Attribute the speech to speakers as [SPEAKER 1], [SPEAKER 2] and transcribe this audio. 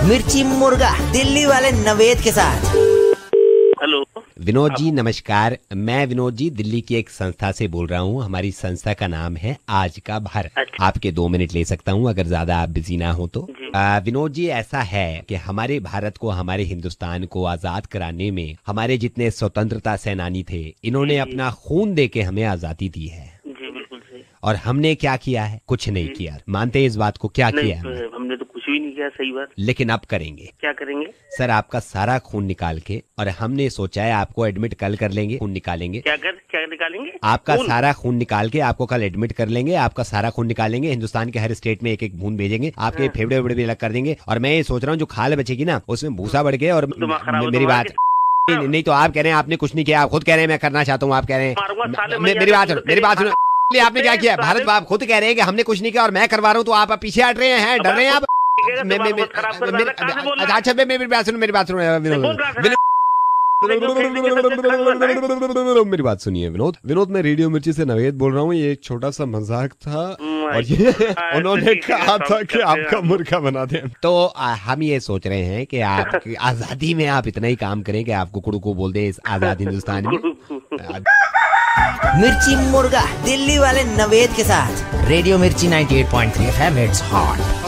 [SPEAKER 1] मिर्ची मुर्गा दिल्ली वाले नवेद के साथ।
[SPEAKER 2] हेलो
[SPEAKER 3] विनोद जी नमस्कार। मैं विनोद जी दिल्ली की एक संस्था से बोल रहा हूँ। हमारी संस्था का नाम है आज का भारत।
[SPEAKER 2] अच्छा।
[SPEAKER 3] आपके 2 मिनट ले सकता हूँ अगर ज्यादा आप बिजी ना हो तो। विनोद जी ऐसा है कि हमारे भारत को, हमारे हिंदुस्तान को आजाद कराने में हमारे जितने स्वतंत्रता सेनानी थे, इन्होंने अपना खून दे के हमें आजादी दी है।
[SPEAKER 2] जी बिल्कुल सही।
[SPEAKER 3] और हमने क्या किया है? कुछ नहीं किया। मानते हैं इस बात को? क्या किया है हमने?
[SPEAKER 2] हमने तो कुछ भी नहीं किया। सही बात।
[SPEAKER 3] लेकिन अब करेंगे।
[SPEAKER 2] क्या करेंगे
[SPEAKER 3] सर? आपका सारा खून निकाल के, और हमने सोचा है आपको एडमिट कल कर लेंगे, खून निकालेंगे।
[SPEAKER 2] क्या निकालेंगे?
[SPEAKER 3] आपका सारा खून निकाल के आपको कल एडमिट कर लेंगे। आपका सारा खून निकालेंगे, हिंदुस्तान के हर स्टेट में एक एक बूंद भेजेंगे, आपके फेफड़े वेफड़े भी अलग कर देंगे। और मैं ये सोच रहा हूँ जो खाल बचेगी ना उसमें भूसा बढ़ गया। और मेरी बात नहीं तो आप कह रहे हैं आपने कुछ नहीं किया, आप खुद कह रहे हैं मैं करना चाहता हूँ। आप कह रहे हैं मेरी बात सुनो। आपने क्या किया? भारत आप खुद कह रहे हैं कि हमने कुछ नहीं किया और मैं करवा रहा हूँ, तो आप पीछे हट रहे हैं, डर रहे हैं आप। अच्छा मेरी बात सुनो, मेरी बात सुनिए विनोद मैं रेडियो मिर्ची से नवेद बोल रहा हूँ। ये एक छोटा सा मजाक था और ये उन्होंने कहा था कि आपका मुर्गा बना दें। तो हम ये सोच रहे हैं कि आप आजादी में आप इतना ही काम करें कि आपको कुड़ू को बोल दे इस आजाद हिंदुस्तान में।
[SPEAKER 1] मिर्ची मुर्गा दिल्ली वाले नवेद के साथ। रेडियो मिर्ची 98.3 FM, इट्स हॉट।